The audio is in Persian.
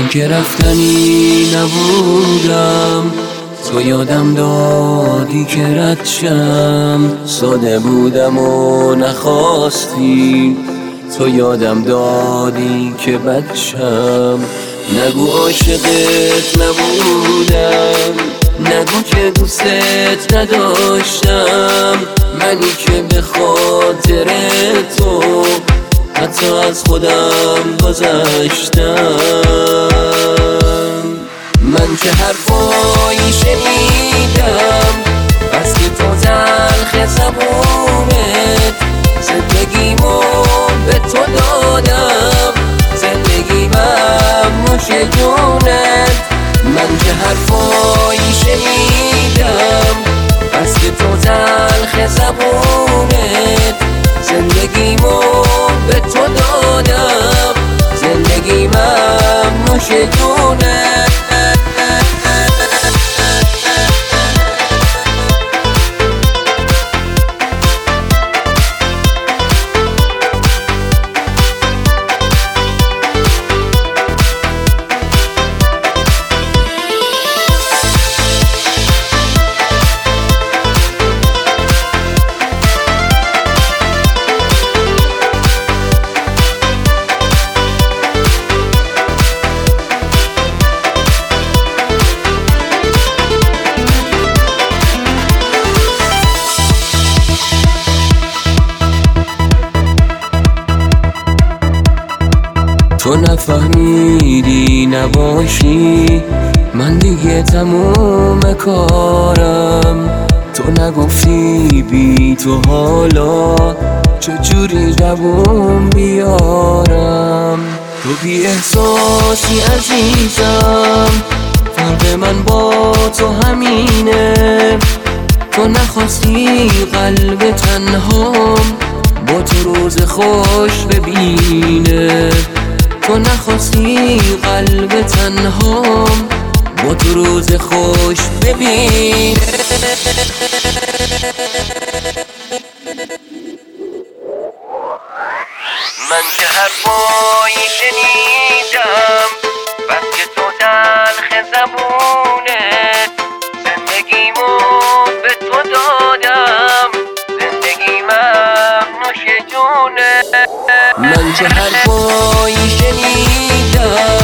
که رفتنی نبودم، تو یادم دادی که رد شم. ساده بودم و نخواستی، تو یادم دادی که بد شم. نگو عاشقت نبودم، نگو که دوستت نداشتم. منی که به خاطر تو حتی از خودم گذشتم. من که حرفایی شنیدم بس که تو تلخ زبونت، زندگیمو به تو دادم، زندگیمم نوش جونت. من که حرفایی شنیدم بس که تو تلخ زبونت، زندگیمو به تو دادم، زندگیمم نوش جونت. تو نفهمیدی نباشی، من دیگه تموم کارم. تو نگفتی بی تو حالا چجوری دووم بیارم. تو بی احساسی عزیزم، فرق من با تو همینه. تو نخواستی قلب تنهام با تو روز خوش ببینه. تو نخواستی قلب تنهام با تو روز خوش ببینه. من که حرفایی شنیدم بس که تو تلخ زبونت، زندگیمو به تو دادم، زندگیمم نوش جونت. من که حرفایی شنیدم